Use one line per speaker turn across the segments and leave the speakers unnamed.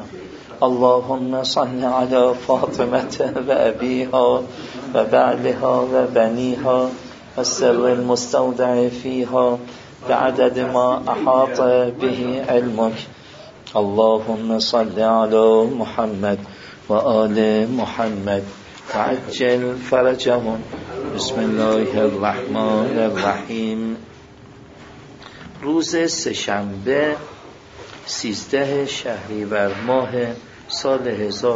اللهم صل على فاطمة وأبيها وبعلها وبنيها والسر المستودع فيها بعدد ما أحاط به علمك. اللهم صل على محمد وآل محمد وعجل فرجهم. بسم الله الرحمن الرحیم. روز سه‌شنبه 13 شهریور ماه سال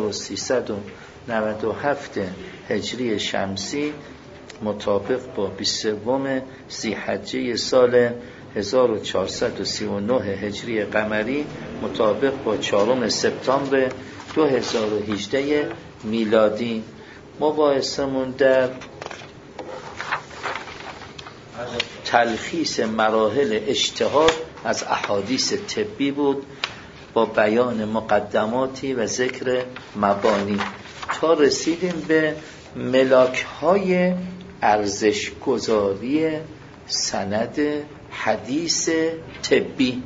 1397 هجری شمسی مطابق با 23 ذی‌حجه سال 1439 هجری قمری مطابق با 4 سپتامبر 2018 میلادی. مباحثمون در تلخیص مراحل اجتهاد از احادیث طبی بود با بیان مقدماتی و ذکر مبانی تا رسیدیم به ملاک‌های ارزش‌گذاری سند حدیث طبی.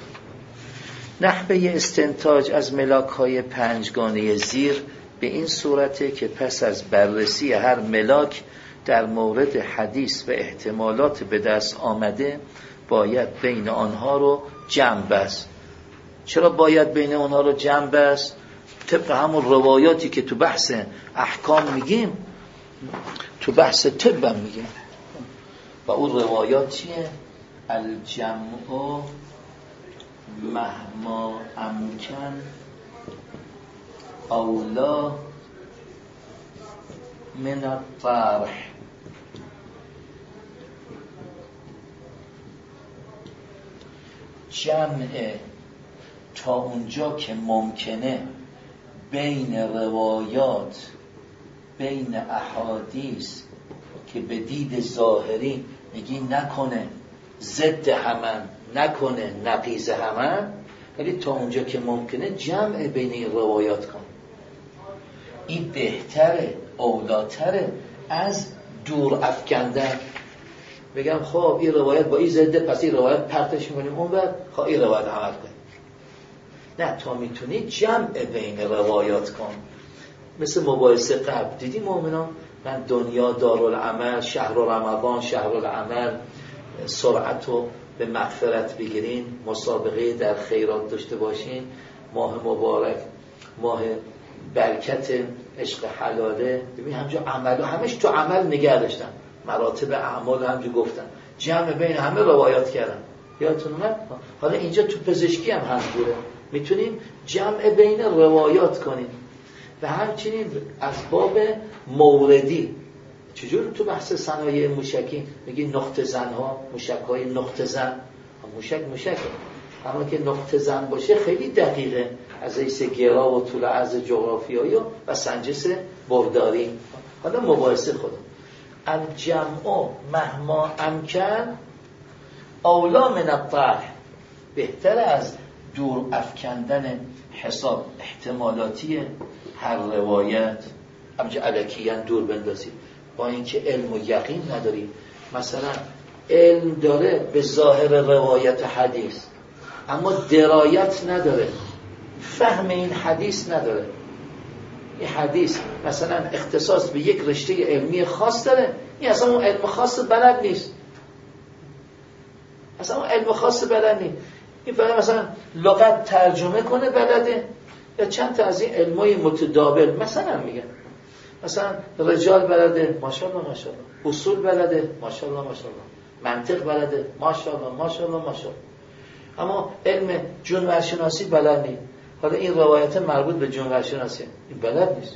نحوه استنتاج از ملاک‌های 5گانه زیر به این صورته که پس از بررسی هر ملاک در مورد حدیث و احتمالات به دست آمده باید بین آنها رو جمع بست. چرا باید بین آنها رو جمع بست؟ طبق همون روایاتی که تو بحث احکام میگیم تو بحث طب هم میگیم. و اون روایات چیه؟ الجمع مهما امکن اولا من الطرح. جمع تا اونجا که ممکنه بین روایات، بین احادیث که به دید ظاهری میگی نکنه ضد همن، نکنه نقیض همن، ولی تا اونجا که ممکنه جمع بین این روایات کن. این بهتره، اولاتره از دور افکندن. بگم خب این روایت با این ضده، پس این روایت پرتش می‌کنیم اون بعد خب این روایت عمل کنیم. نه، تا میتونی جمع بین روایات کن. مثل مباحثه قبل دیدی مؤمنان، من دنیا دارالعمل، شهر رمضان شهر العمل، سرعت رو به مغفرت بگیرین، مسابقه در خیرات داشته باشین، ماه مبارک ماه برکت عشق حلاله. ببین همجا عمل و همش تو عمل نگه داشتن، مراتب اعمال همجا گفتن، جمع بین همه روایات کردن. یادتون اومد؟ حالا اینجا تو پزشکی هم همجوره، میتونیم جمع بین روایات کنیم. و همچنین از باب موردی، چجور تو بحث صنایع موشکی میگی نقطه زنها، موشک‌های نقطه زن، موشک اما که نقطه زن باشه خیلی دقیقه از حیث گرا و طول عرض جغرافیایی و سنجش برداری. حالا مباحثه خودم الجمع مهما امکن اولا من الطرح، بهتر از دور افکندن حساب احتمالاتی هر روایت همچه الکیاً دور بندازید. با اینکه علم و یقین نداریم، مثلا علم داره به ظاهر روایت حدیث اما درایت نداره، فهم این حدیث نداره. این حدیث مثلا اختصاص به یک رشته علمی خاص داره، این اصلا اون علم خاص بلد نیست، اصلا اون علم خاص بلد نیست. این فقط مثلا لغت ترجمه کنه بلده، یا چند تا از این علمای متداول مثلا میگن، مثلا رجال بلده ماشاءالله ماشاءالله، اصول بلده ماشاءالله ماشاءالله، منطق بلده ماشاءالله ماشاءالله ماشاءالله، اما علم جنورشناسی بلد نیست. حالا این روایت مربوط به جنورشناسی این بلد نیست،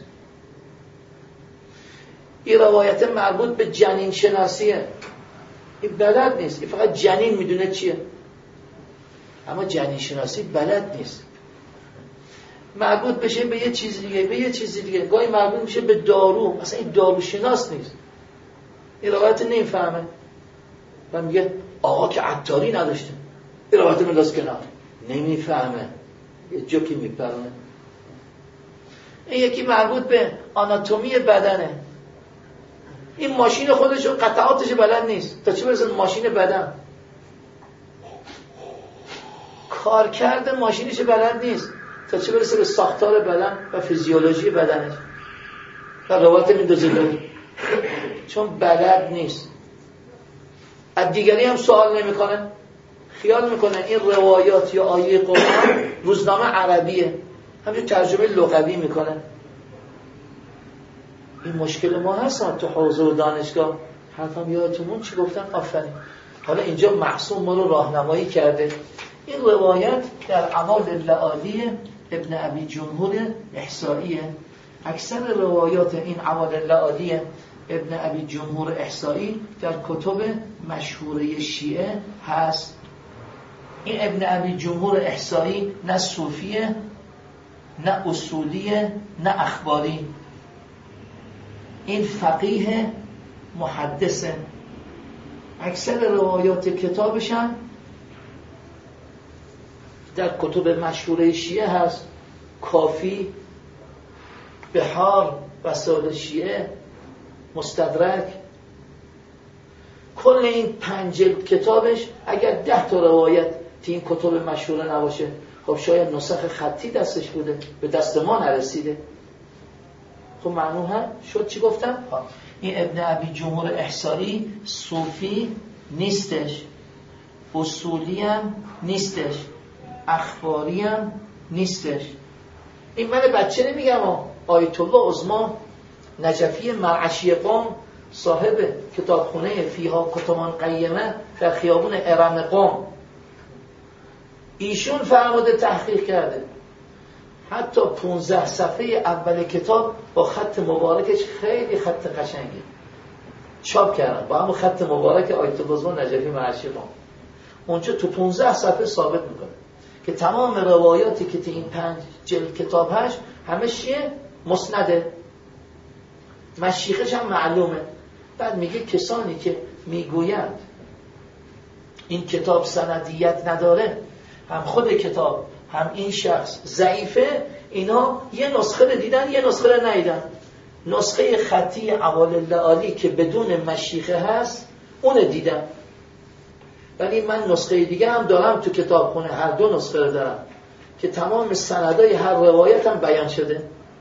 این روایت مربوط به جنین شناسیه این بلد نیست، این فقط جنین میدونه چیه اما جنین شناسی بلد نیست. مربوط بشه به یه چیز دیگه، به یه چیز دیگه، گاهی مربوط میشه به دارو، اصلا این دارو شناس نیست، این روایت نمیفهمه و میگه آقا که عطاری نداشته، این روایت ملاس کنار، نمیفهمه، یه جوکی میپرونه. این یکی مربوط به آناتومی بدنه، این ماشین خودش و قطعاتش بلد نیست، تا چه برسه ماشین بدن، کار کرده ماشینش بلد نیست، تا چه برسه به ساختار بدن و فیزیولوژی بدنش و روایت میندازه دور، چون بلد نیست. از دیگری هم سوال نمیکنه، خیال میکنه این روایات یا آیه قرآن روزنامه عربیه، همچون ترجمه لغوی میکنه. این مشکل ما هستن تو حوزه و دانشگاه. حرفم یادتون چی گفتم؟ آفرین. حالا اینجا معصوم ما رو راهنمایی کرده. این روایت در اعمال اللآلی ابن ابی جمهور احصائیه. اکثر روایات این اعمال اللآلی ابن ابی جمهور احصایی در کتب مشهوره شیعه هست. این ابن ابی جمهور احصایی نه صوفیه، نه اصولیه، نه اخباری. این فقیه محدثه. اکثر روایات کتابشن در کتب مشهوره شیعه هست. کافی، بحار، وسائل شیعه، مستدرک. کل این 5 جلد کتابش اگر 10 تا روایت تو این کتب مشهوره نباشه، خب شاید نسخ خطی دستش بوده، به دست ما نرسیده. خب معلوم هم شد چی گفتم؟ این ابن ابی جمهور احصایی صوفی نیستش، اصولی هم نیستش، اخباری هم نیستش. این من بچه نمیگم. آیت الله عظما نجفی مرعشی قم، صاحب کتابخونه فیها کتمان قیمه در خیابون ارم قم، ایشون فرموده تحقیق کرده. حتی 15 صفحه اول کتاب با خط مبارکش، خیلی خط قشنگی چاپ کردن با همون خط مبارک آیت الله عظما نجفی مرعشی قم. اونجا تو 15 صفحه ثابت میکنه که تمام روایاتی که تو این 5 جلد کتاب هست همه چیه؟ مسنده، مشیخش هم معلومه. بعد میگه کسانی که میگویند این کتاب سندیت نداره، هم خود کتاب هم این شخص ضعیفه، اینا یه نسخه رو دیدن یه نسخه رو ندیدن. نسخه خطی اعمال اللآلی که بدون مشیخه هست اون دیدم، ولی من نسخه دیگه هم دارم تو کتابخونه، هر دو نسخه رو دارم که تمام سندای هر روایت هم بیان شده.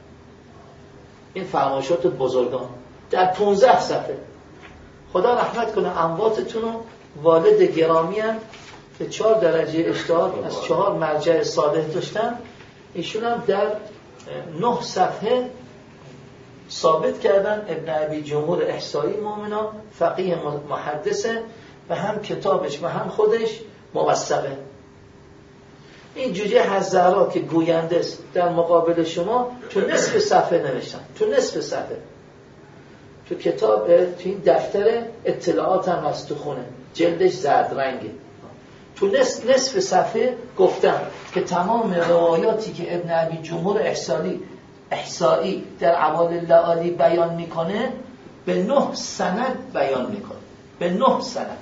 این فرمایشات بزرگان در 15 صفحه. خدا رحمت کنه امواتتون رو. والد گرامی هم که 4 درجه اجتهاد از 4 مرجع صالح داشتن، ایشون هم در 9 صفحه ثابت کردن ابن ابی جمهور احصایی مؤمنا فقیه محدثه و هم کتابش و هم خودش موثقه. این جوجه هزارا که گوینده است در مقابل شما تو نصف صفحه نوشتن، تو نصف صفحه. تو کتاب، تو این دفتر اطلاعات هم هست تو خونه، جلدش زرد رنگه. تو نصف صفحه گفتم که تمام روایاتی که ابن ابی جمهور احصایی در اعمال اللآلی بیان میکنه به 9 سند بیان میکنه، به 9 سند.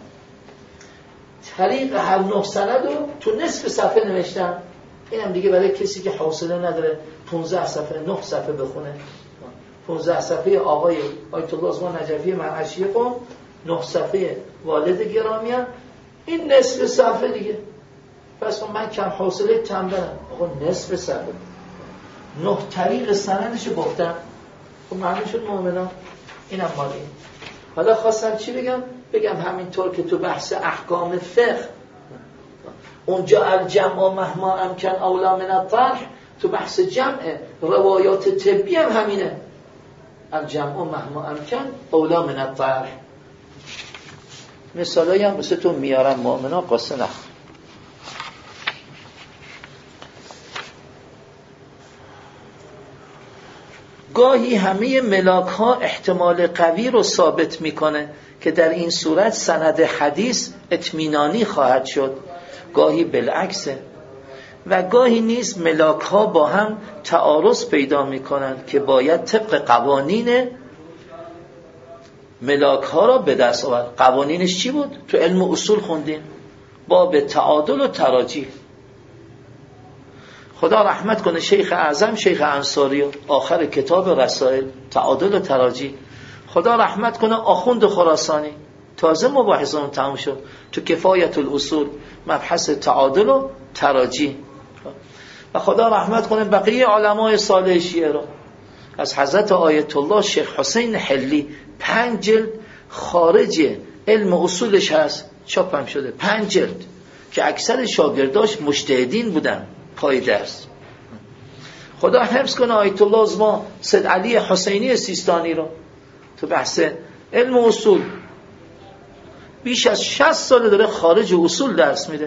طریق هر 9 سند رو تو نصف صفحه نوشتم. اینم دیگه برای کسی که حوصله نداره 15 صفحه 9 صفحه بخونه. 15 صفحه آقای آیت الله عظما نجفی مرعشی قم، 9 صفحه والد گرامی هم، این نصف صفحه دیگه. پس من کم حوصله تنبلم، آقا نصف صفحه 9 طریق سندش گفتم. خب معلوم شد مؤمنان اینم مالی. حالا خواستم چی بگم همینطور که تو بحث احکام فقه اونجا الجمع مهما امکن اولا من الطرح، تو بحث جمع روایات طبی هم همینه، الجمع مهما امکن اولا من الطرح. مثالایی هم واسه تو میارم مؤمنا، قصه نخور. گاهی همه ملاک ها احتمال قوی رو ثابت میکنه که در این صورت سند حدیث اطمینانی خواهد شد، گاهی بالعکسه. و گاهی نیز ملاک ها با هم تعارض پیدا میکنند که باید طبق قوانین ملاک ها را به دست آورد. قوانینش چی بود؟ تو علم اصول خوندیم، باب تعادل و تراجیح. خدا رحمت کنه شیخ اعظم شیخ انصاری آخر کتاب رسائل تعادل و تراجیح، خدا رحمت کنه آخوند خراسانی تازه مباحثه اون تموم شد تو کفایت الاصول مبحث تعادل و تراجیح. و خدا رحمت کنه بقیه علمای صالح شیعه را. از حضرت آیت الله شیخ حسین حلی 5 جلد خارج علم اصولش هست، چاپم شده 5 جلد که اکثر شاگرداش مجتهدین بودن پای درس. خدا حفظ کنه آیت الله عظما سید علی حسینی سیستانی رو تو بحث علم اصول بیش از 60 سال داره خارج اصول درس میده.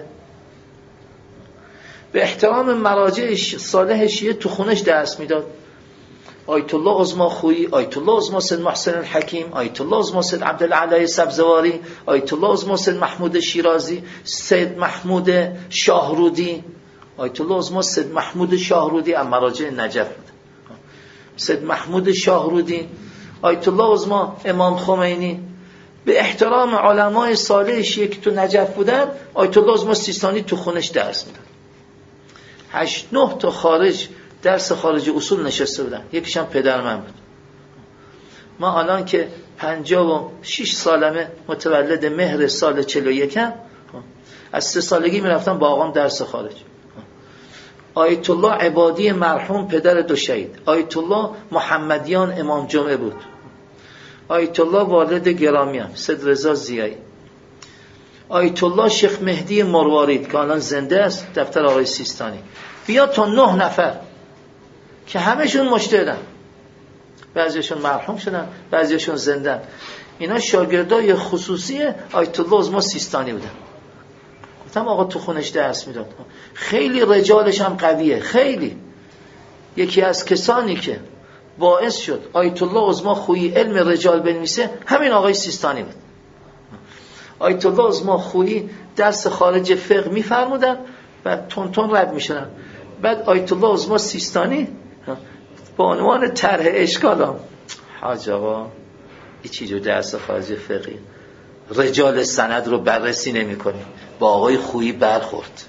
به احترام مراجع صالح شیعه تو خونش درس میداد. آیت الله عظما خویی، آیت الله عظما سید محسن الحکیم، آیت الله عظما سید عبدالعلی سبزواری، آیت الله عظما سید محمود شیرازی، سید محمود شاهرودی. آیت الله عظما سید محمود شاهرودی از مراجع نجف بود. سید محمود شاهرودی، آیت الله عظما امام خمینی. به احترام علمای صالح شیعه که تو نجف بودن، آیت الله عظما سیستانی تو خونش درس میداد. 8-9 تا خارج درس خارج اصول نشسته بودن، یکیشم پدر من بود. ما الان که 56 سالمه، متولد مهر سال 41م، از 3 سالگی میرفتم با آقام درس خارج. آیت الله عبادی مرحوم پدر 2 شهید، آیت الله محمدیان امام جمعه بود، آیت الله والد گرامی هم سید رضا ضیایی، آیت الله شیخ مهدی مروارید که الان زنده است، دفتر آقای سیستانی. بیا تا 9 نفر که همشون مجتهدن، بعضیشون مرحوم شدن، بعضیشون زندن. اینا شاگردای خصوصی آیت الله عظما سیستانی بودن. گفتم آقا تو خونش درس میداد. خیلی رجالش هم قویه، خیلی. یکی از کسانی که باعث شد آیت الله عظما خویی علم رجال بنویسه همین آقای سیستانی بود. آیت الله عظما خویی درس خارج فقه میفرمودن و تون رد میشدن. بعد آیت الله عظما سیستانی با عنوان طرح اشکالم، حاج آقا این چیزو درس خارج فقهی رجال سند رو بررسی نمی کنی، با آقای خویی برخورد.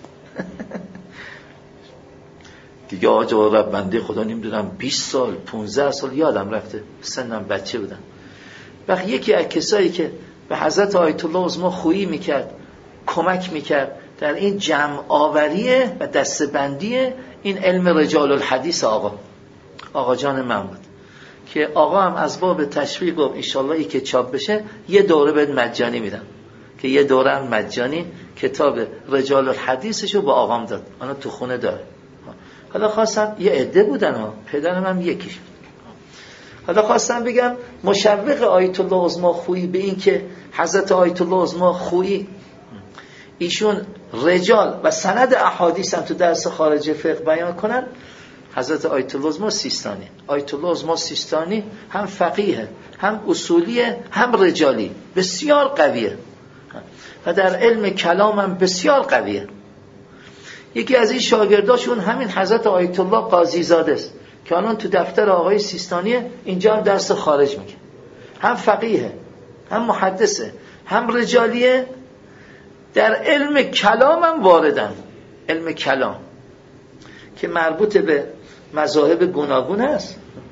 دیگه حاج آقا رب بنده خدا نمیدونم 20 سال 15 سال یادم رفته، سنم بچه بودم. وقتی یکی از کسایی که به حضرت آیت الله عظما خویی میکرد، کمک میکرد در این جمع آوریه و دستبندی این علم رجال الحدیث آقا جان من بود که آقا هم از باب تشویق گفت انشالله ای که چاپ بشه یه دوره بهت مجانی میدم، که یه دوره هم مجانی کتاب رجال الحدیثشو با آقام داد، انا تو خونه داره. حالا خواستم یه عده بودن ها، پدرم هم یکیش بود. حالا خواستم بگم مشوق آیت الله عظما خویی به این که حضرت آیت الله عظما خویی ایشون رجال و سند احادیث هم تو درس خارج فقه بیان کنن. حضرت آیت الله عظما سیستانی، آیت الله عظما سیستانی هم فقیه، هم اصولیه، هم رجالی، بسیار قویه و در علم کلام هم بسیار قویه. یکی از این شاگرداشون همین حضرت آیت الله قاضی زاده است که الان تو دفتر آقای سیستانیه، اینجا هم درس خارج میگه. هم فقیه، هم محدثه، هم رجالیه، در علم کلام هم واردن. علم کلام که مربوط به مذاهب گوناگون هست،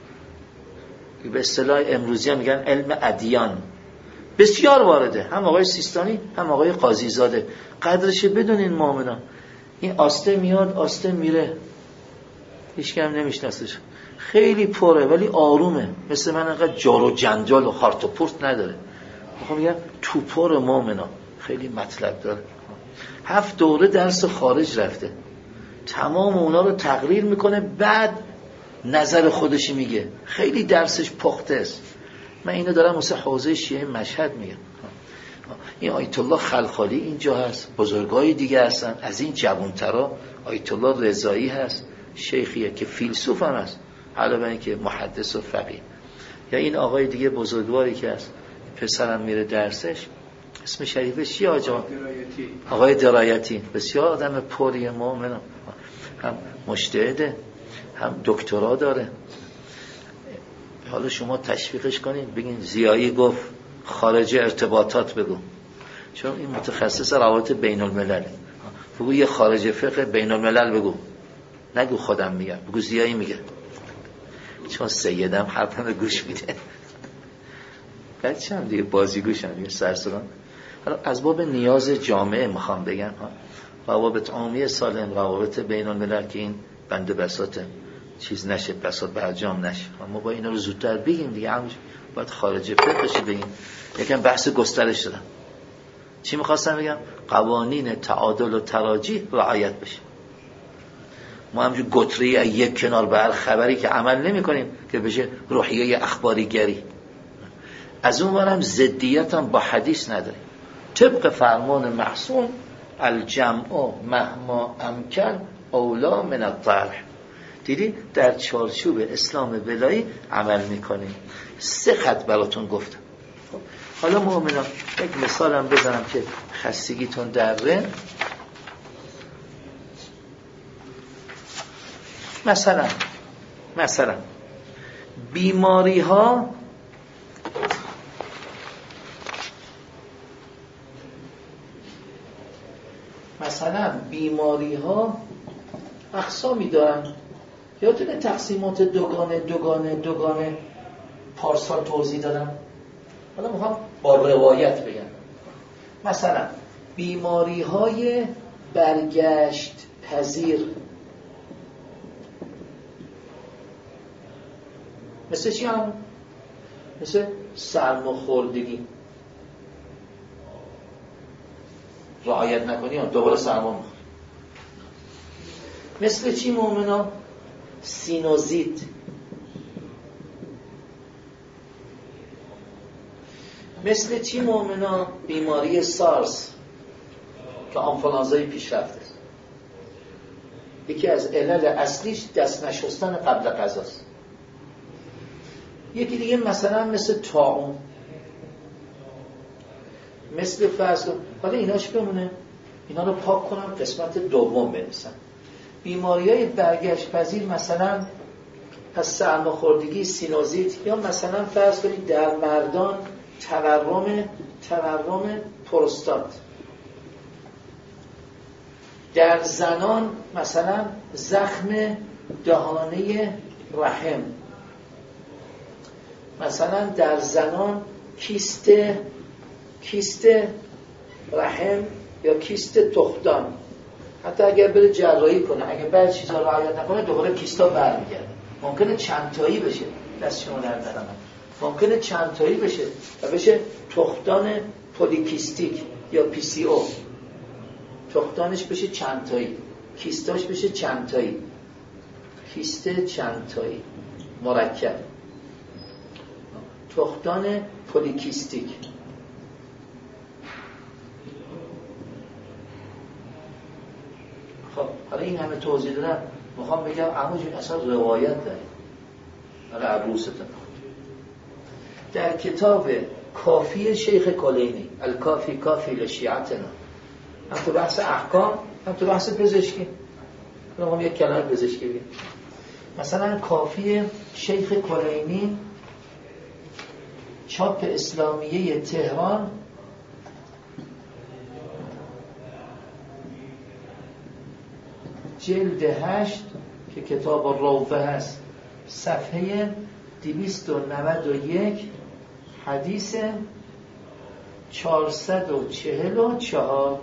به اصطلاح امروزی هم میگن علم ادیان، بسیار وارده. هم آقای سیستانی هم آقای قاضی زاده. قدرش بدونین مؤمنان. این آسته میاد آسته میره، هیچ کم نمیشناسش، خیلی پره ولی آرومه، مثل من انقدر جار و جنجال و خارت و پرت نداره. میخوام بگم تو پر مؤمنان خیلی مطلب داره. 7 دوره درس خارج رفته، تمام اونا رو تقریر میکنه، بعد نظر خودشی میگه. خیلی درسش پخته است. من اینو دارم واسه حوزه شیعه مشهد میگم. این آیت الله خلخالی اینجا هست، بزرگای دیگه هستن. از این جوانترا آیت الله رضایی هست، شیخیه که فیلسوف هم هست، علاوه بر اینکه محدث و فقیه. یا این آقای دیگه بزرگواری که هست، پسرم میره درسش، اسم شریفش چیه آقا؟ آقای درایتی. بسیار آدم پوری مؤمنم، هم مجتهده، هم دکترا داره. حالا شما تشویقش کنین، بگین ضیایی گفت خارج ارتباطات بگو، چون این متخصص روابط بین الملل. بگو یه خارج فقه بین الملل بگو، نگو خودم میگم، بگو ضیایی میگه، چون سیدم حرفم گوش میده. بچه هم دیگه بازیگوش هم دیگه سرسران. حالا از باب نیاز جامعه میخوام بگم، روابط عامی سالم، روابط بین الملل که این بنده بساط چیز نشه، بساط برجام نشه. ما با اینا رو زودتر بگیم دیگه، همونجا باید خارج فقه بشه بگیم. یکم بحث گسترش دادم. چی میخواستم بگم؟ قوانین تعادل و تراجیح رعایت بشه. ما همجور گتری یک کنار به هر خبری که عمل نمی کنیم که بشه روحیه اخباری گری. از اون برم ضدیت هم با حدیث نداریم. طبق فرمان معصوم الجمع مهما امکن اولا من الطرح. دیدی در چارچوب اسلام ولایی عمل میکنیم. 3 خط براتون گفتم. حالا مؤمنان یک مثالم بزنم که خستگیتون دره. مثلا بیماری ها اقسامی دارن. یادتونه تقسیمات دوگانه پارسال توضیح دادم. حالا میخوام با روایت بگم. مثلا بیماری های برگشت پذیر، مثل چی هم؟ مثل سرماخوردگی. رعایت نکنی دوباره سرما میخوری. مثل چی مؤمنا؟ سینوزیت. مثل چی مؤمنا؟ بیماری سارس که آنفولانزای پیشرفته است. یکی از علل اصلیش دست نشستن قبل غذاست. یکی دیگه مثلا مثل طاعون، مثل فرض. حالا ایناش بمونه، اینا رو پاک کنم قسمت دوم برسم. بیماری‌های برگشت پذیر مثلا از سرماخوردگی، سینوزیت، یا مثلا فرض کنید در مردان تورم پروستات، در زنان مثلا زخم دهانه رحم، مثلا در زنان کیست رحم یا کیست تخمدان. حتی اگر بره جراحی کنه، اگر بعضی چیزا رعایت نکنه دوباره کیستا برمیگرده. ممکنه چند تایی بشه، دست شما در نکنه، ممکنه چند تایی بشه و بشه تخمدان پولیکیستیک یا پی سی او. تخمدانش بشه چند تایی، کیستاش بشه چند تایی، کیست چند تایی مرکب، تخمدان پولیکیستیک. خب حالا این همه توضیح دادم، میخوام بگم اما جون اصلا روایت داریم. حالا عروستم در کتاب کافی شیخ کلینی، الکافی کافی لشیعتنا، هم تو بحث احکام هم تو بحث پزشکی. میخوام یک کلمه پزشکی بگم. مثلا کافی شیخ کلینی، چاپ اسلامیه تهران، جلد 8 که کتاب روضه هست، صفحه 291، حدیث 444.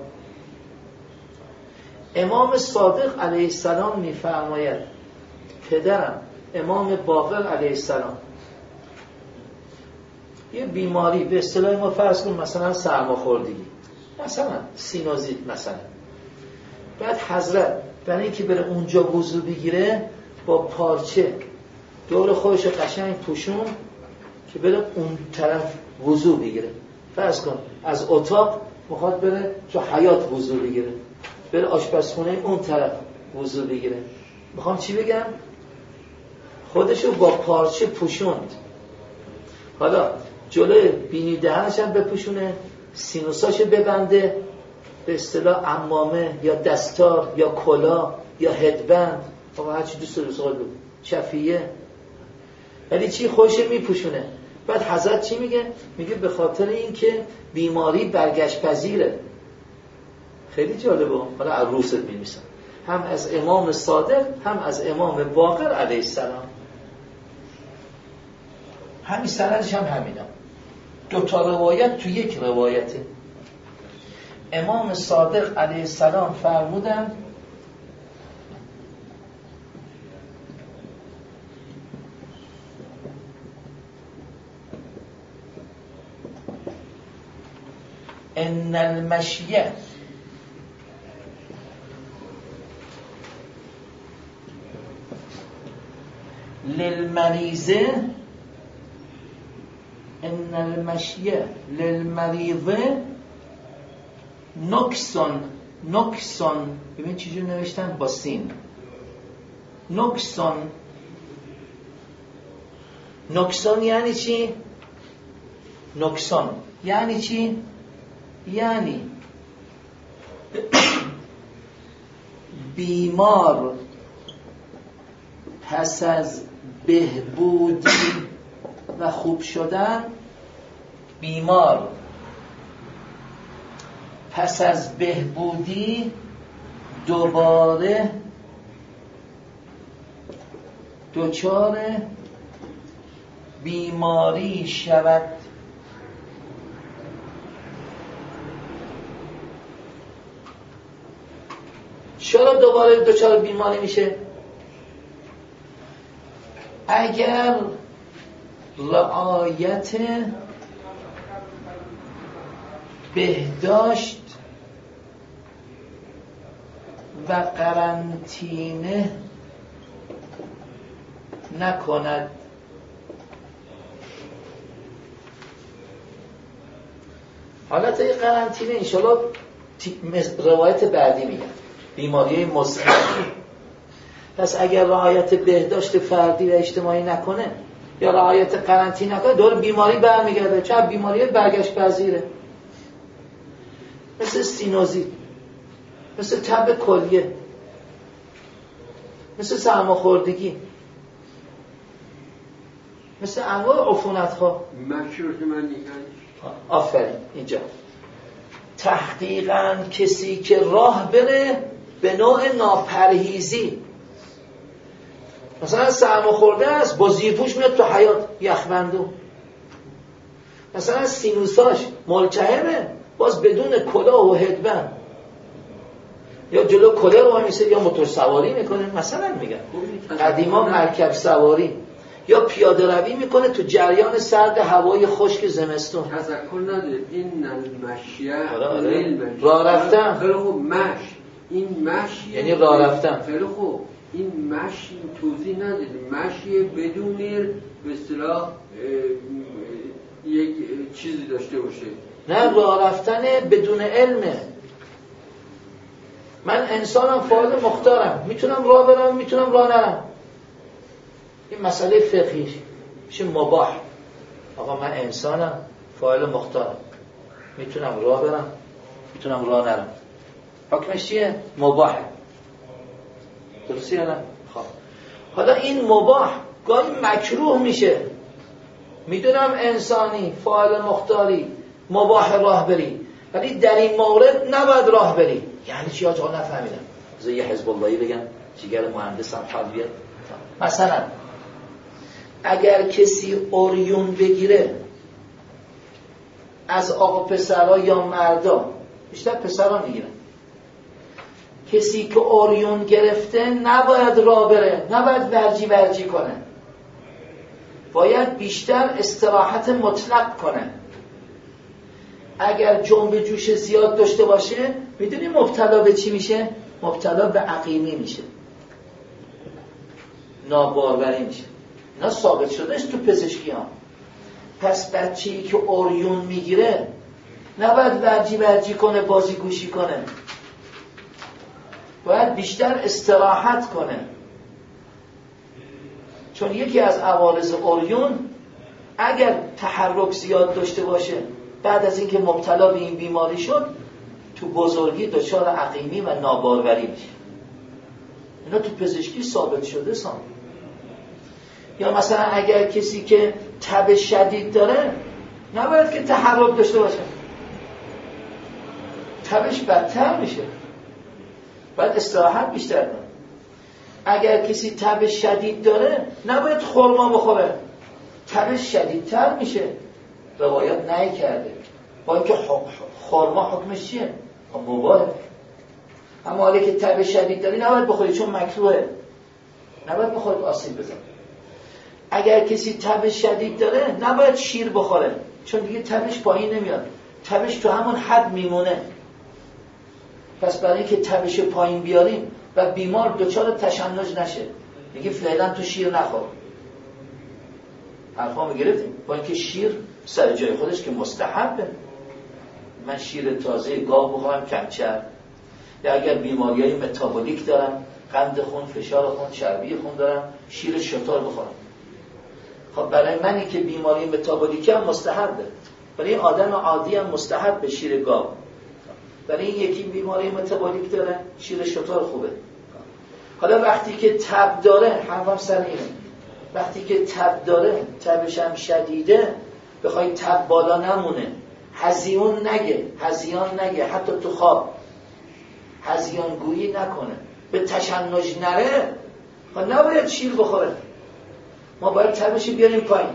امام صادق علیه السلام می‌فرماید، پدرم امام باقر علیه السلام یه بیماری به اصطلاح ما فرض کنیم مثلا سرماخوردگی، مثلا سینوزیت مثلا، بعد حضرت برای اینکه بره اونجا وضو بگیره با پارچه دور خودش قشنگ پوشون که بره اون طرف وضو بگیره. فرض کن از اتاق میخواد بره تو حیاط وضو بگیره، بره آشپزخونه اون طرف وضو بگیره. میخوام چی بگم؟ خودشو با پارچه پوشوند. حالا جلوی بینی دهنش هم بپوشونه، سینوساشو ببنده، به اصطلاح عمامه یا دستار یا کلا یا هدبند، آقا هر چی دوست داره بگو، چفیه، ولی چی خوش میپوشونه. بعد حضرت چی میگه؟ میگه به خاطر این که بیماری برگشت پذیره. خیلی جالبه. حالا عروست می‌نویسن هم از امام صادق هم از امام باقر علیه السلام. همین سندش هم همینا، 2 روایت تو یک روایته. امام صادق علیه السلام فرمودند ان المشیه للمریضه ان المشیه للمریضه نکسون ببین چیزی نوشتن با سین نکسون یعنی چی؟ نکسون یعنی چی؟ یعنی بیمار پس از بهبودی و خوب شدن، بیمار پس از بهبودی دوباره دچار بیماری شود. چرا دوباره دچار بیماری میشه؟ اگر رعایت بهداشت و قرنطینه نکند. حالت قرنطینه انشالله روایت بعدی میگن بیماری مزمن. پس اگر رعایت بهداشت فردی و اجتماعی نکنه یا رعایت قرنطینه نکنه دور بیماری برمیگرده. چه بیماری برگشت پذیره، مثل سینوزیت، مثل تب کلیه، مثل سرماخوردگی، مثل انواع عفونت‌ها. آفرین. اینجا تحقیقاً کسی که راه بره به نوع ناپرهیزی، مثلا سرماخورده است با زیرپوش میاد تو حیاط یخبندو، مثلا سینوساش ملتهبه باز بدون کلاه و هدبند یا جلو کلاه رو میسه یا موتور سواری میکنه. مثلا میگن قدیما مرکب سواری یا پیاده روی میکنه تو جریان سرد هوای خشک زمستون.
تذکر نداره این مشیه
راه رفتن.
خیلی خوب این مشی
یعنی راه رفتن.
خیلی خوب این مشی توضیح نداره. مشی بدون به اصطلاح یک چیزی داشته باشه.
نه، راه رفتن بدون علمه. من انسانم، فاعل مختارم، میتونم راه برم میتونم راه نرم. این مسئله فقهی میشه مباح. آقا من انسانم، فاعل مختارم، میتونم راه برم میتونم راه نرم. حکمش چیه؟ مباحه. درسته یا نه؟ خب حالا این مباح گاهی مکروه میشه. میدونم انسانی، فاعل مختاری، مباح راه بری، ولی در این مورد نباید راه بری. یعنی چی آجا؟ نفهمیدم. بذار یه حزب اللهی بگم جگر مهندسم حال بیاد. مثلا اگر کسی اوریون بگیره از آقا پسرها یا مردا، بیشتر پسرها میگیرن، کسی که اوریون گرفته نباید راه بره، نباید ورجی کنه، باید بیشتر استراحت مطلق کنه. اگر جنب جوش زیاد داشته باشه میدونی مبتلا به چی میشه؟ مبتلا به عقیمی میشه، ناباروری میشه. اینا ثابت شده است تو پزشکی ها. پس بچه‌ای که اوریون میگیره نباید ورجی کنه، بازی گوشی کنه، باید بیشتر استراحت کنه. چون یکی از عوارض اوریون اگر تحرک زیاد داشته باشه بعد از اینکه مبتلا به این بیماری شد تو بزرگی دچار عقیمی و ناباروری میشه. اینا تو پزشکی ثابت شده سام. یا مثلا اگر کسی که تب شدید داره نباید که تحرک داشته باشه، تبش بدتر میشه، باید استراحت بیشتر کنه. اگر کسی تب شدید داره نباید خرما بخوره، تبش شدیدتر میشه. روایت نهی کرده. با اینکه خرما حکمش چیه؟ مباحه. اما حالی که تب شدید داری نباید بخوری چون مکروهه، نباید بخوری آسیب بزن. اگر کسی تب شدید داره نباید شیر بخوره چون دیگه تبش پایین نمیاد، تبش تو همون حد میمونه. پس برای اینکه تبش پایین بیاریم و بیمار دچار تشنج نشه میگه فعلا تو شیر نخور. حرفا میگرفتیم با اینکه شیر سر جای خودش که مستحبه. من شیر تازه گاو بخورم کمچر، یا اگر بیماریای متابولیک دارم، قند خون، فشار خون، چربی خون دارم، شیر شتر بخورم. خب برای منی که بیماری متابولیک هم مستحبه، برای آدم عادی هم مستحب شیر گاو. برای این یکی بیماری متابولیک داره شیر شتر خوبه. حالا وقتی که تب داره، حرفم سر اینه، وقتی که تب داره، تبش هم شدیده، بخوای تب بالا نمونه، هزیان نگه، حتی تو خواب هزیان گویی نکنه، به تشنج نره، نباید شیر بخوره. ما باید تبش بیاریم پایین.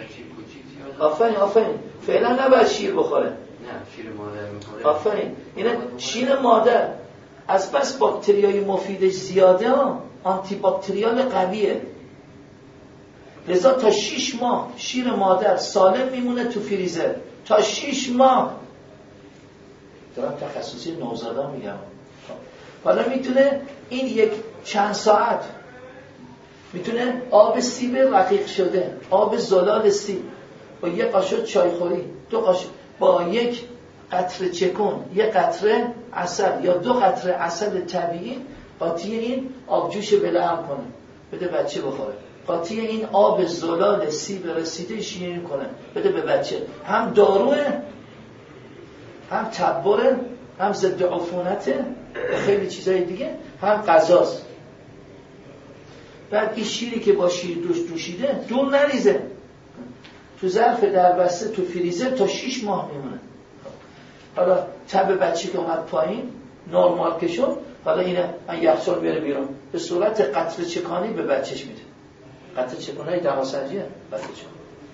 آفرین فعلا نباید شیر بخوره.
نه شیر مادر میخوره.
آفرین. اینه شیر مادر از بس باکتریای مفیدش زیاده، آنتی باکتریال قویه، لذا تا 6 ماه شیر مادر سالم میمونه تو فریزر. تا 6 ماه. دارم تخصصی نوزادا میگم. حالا میتونه این یک چند ساعت، میتونه آب سیب رقیق شده، آب زلال سیب با یک قاشق چایخوری، 2 قاشق با یک قطره چکن، 1 قطره عسل یا 2 قطره عسل طبیعی، قاطی این آبجوش بلعم کنه، بده بچه بخوره. قاطی این آب زلال سیب رسیده شیرین کنه، بده به بچه. هم داروه، هم تبره، هم ضد عفونته، خیلی چیزای دیگه، هم غذاست. بعد این شیری که با شیر دوشیده دور نریزه، تو ظرف دربسته تو فریزر تا 6 ماه میمونه. حالا تب بچه که اومد پایین نرمال که شد، حالا اینه من یخچال بیاره بیرون، به صورت قطره چکانی به بچهش میده. قطره چکانای دماسنجیه بچه چکان.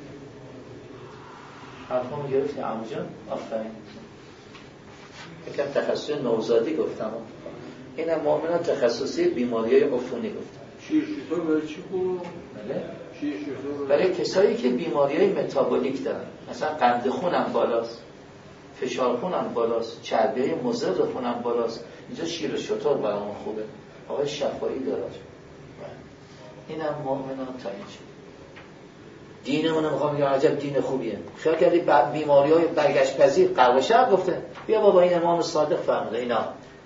حرفامو گرفتی عمو جان؟ آفرین. یکم تخصص نوزادی گفتم، اینم مؤمنا تخصصی بیماریهای عفونی گفتم.
شیر شتر برای چی خوبه؟
بله؟ برای کسایی که بیماریهای متابولیک دارن، مثلا قند خونم بالاست، فشار خونم بالاست، چربیای مضر خونم بالاست، اینجا شیر شتر برامون خوبه. آقای شفایی داره. اینم مؤمنا تا اینجا. دینمون میخوام بگم عجب دین خوبیه. خیال کردی بیماریهای برگشت پذیر غرب شرق گفته بیا بابا این امام صادق فرموده اینا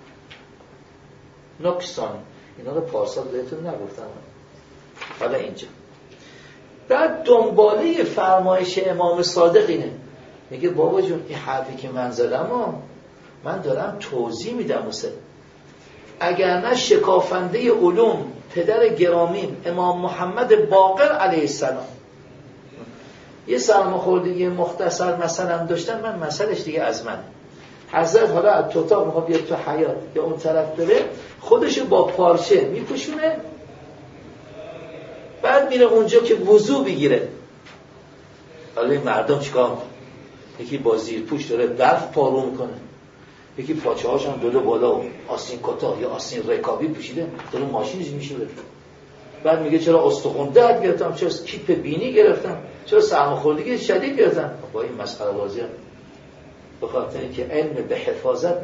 نکسان، اینا رو پارسال بهتون نگفتم. حالا اینجا بعد دنباله فرمایش امام صادق اینه، میگه بابا جون این حرفی که من زدم من دارم توضیح میدم واسه، اگر نه شکافنده علوم پدر گرامیم امام محمد باقر علیه السلام یه سرماخوردگی مختصر مثلا داشتن، من مسئلهش دیگه از من حضرت حالا از تو اتاق میخواد بیاد تو حیاط یا اون طرف بره، خودشو با پارچه میپوشونه، بعد میره اونجا که وضو بگیره. حالا این مردم چیکار؟ یکی با زیرپوش داره برف پارو میکنه، یکی پاچه هاش هم دو بالا و آستین کتا یا آستین رکابی پوشیده داره ماشینش میشوره. بعد میگه چرا استخوان درد گرفتم، چرا کیپ بینی گرفتم، چرا سرماخوردگی شدید گرفتم. با این مسئله بازی هم به خاطر اینکه علم به حفاظت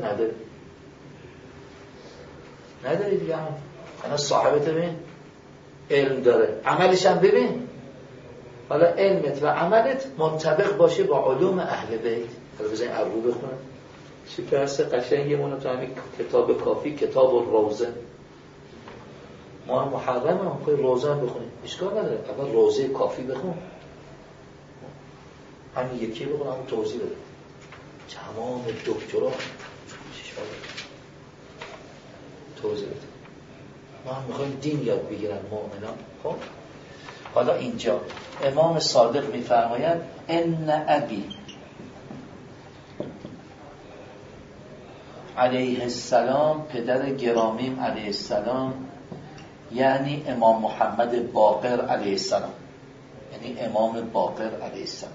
نداری دیگه. انا صاحبت ببین علم داره، عملش هم ببین. حالا علمت و عملت منطبق باشه با علوم اهل بیت. حالا بزنین اربو بخونم چی درس قشنگی مونو تو همین کتاب کافی، کتاب الروضه. ما محرمه هم که روضه هم بخونیم اشکال نداره، اول روضه کافی بخون، همین یکی بخون، همون توضیح بده تمام دکترا توضیح بده. ما هم میخوایم دین یاد بگیرن مؤمنان. خب حالا اینجا امام صادق میفرماید ان ابی علیه السلام، پدر گرامیم علیه السلام، یعنی امام محمد باقر علیه السلام، یعنی امام باقر علیه السلام.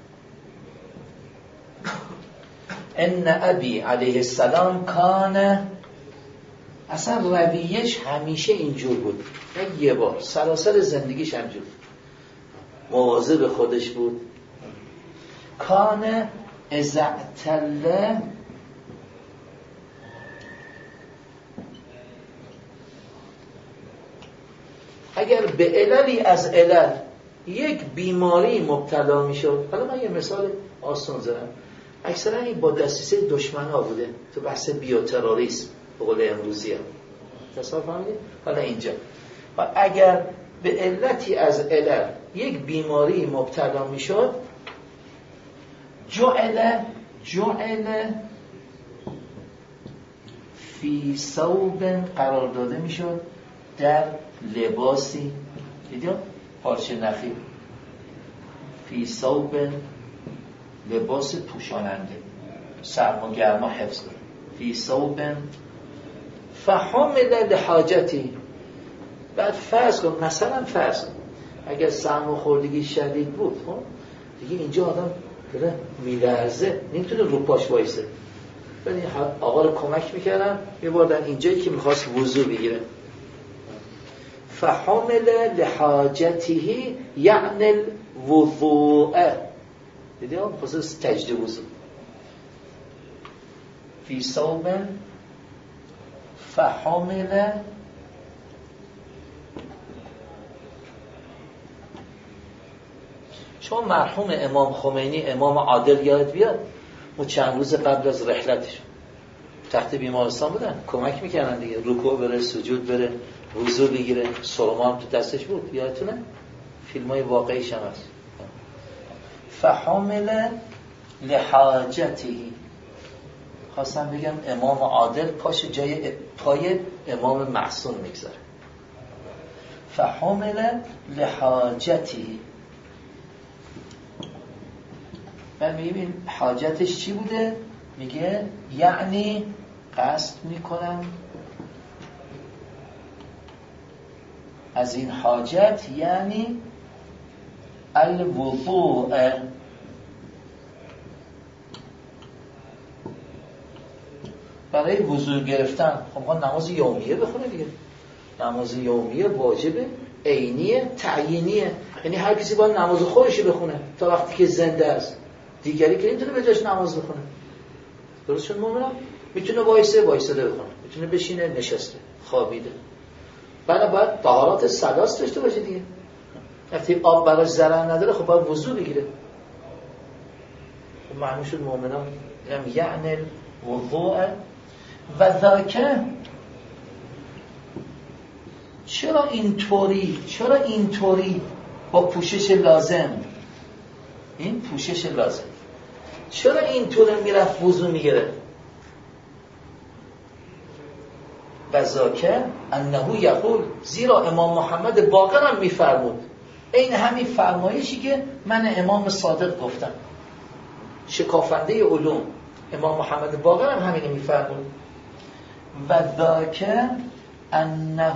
ان ابی علیه السلام کان، اصلا رویش همیشه اینجور بود، نه یه بار، سراسر زندگیش همجور، مواظب خودش بود. کان ازعتله اگر به عللی از علل یک بیماری مبتلا میشد. حالا من یه مثال آسان زدم، اکثرا این با دسترسی دشمن‌ها بوده تو بحث بیوتروریسم به قول امروزی ها. تصور فهمیدید؟ حالا اینجا اگر به علتی از علل یک بیماری مبتلا میشد، جعل فی ثوب قرار داده میشد، در لباسی، دیدید پارچه نخی، فی ثوب لباس پوشاننده، سرما گرما حفظ کنه، فی ثوب فحمل لحاجتی. بعد فرض کن مثلا اگر سرماخوردگی شدید بود، خب دیگه اینجا آدم داره میلرزه، نمیتونه رو پاش وایسه، ولی آقا رو کمک میکردن میبردن اینجایی که میخواست وضو بگیره. فحمل لحاجته یعنی الوضوء، دیدی هم خصوص تجدید وضو. فی ثوب فحمل شما مرحوم امام خمینی، امام عادل یاد بیاد، ما چند روز قبل از رحلتش تحت بیمارستان بودن، کمک میکردن دیگه، رکوع بره، سجود بره، وضو بگیره، سرمان تو دستش بود، یادتونه؟ فیلمای واقعیش هم هست. فحمل لحاجتی، خواستم بگم امام عادل پاش جای پای امام معصوم میگذاره. فحمل لحاجتی، من میبین حاجتش چی بوده؟ میگه یعنی قصد میکنم از این حاجت، یعنی الوضوء، برای وضو گرفتن. خب ما نماز یومیه بخونه دیگه، نماز یومیه واجبه، عینیه، تعیینیه، یعنی هر کسی باید نماز خودش بخونه تا وقتی که زنده است، دیگری که نمیتونه به جاش نماز بخونه. درست شد مومنم؟ میتونه وایساده بخونه، میتونه بشینه، نشسته، خوابیده. بعد باید طهارت ثلاث داشته باشه دیگه. وقتی آب براش ضرر نداره خب باید وضو بگیره. خب معنی شد مومنم یعنی وضوء و ذاکه. چرا اینطوری با پوشش لازم، این پوشش لازم، چرا اینطوری میرفت وضو میگیره؟ و ذاکه انه یقول، زیرا امام محمد باقر هم میفرمود، این همین فرمایشی که من امام صادق گفتم، شکافنده علوم امام محمد باقر هم همینو میفرمود. و ذاکه انه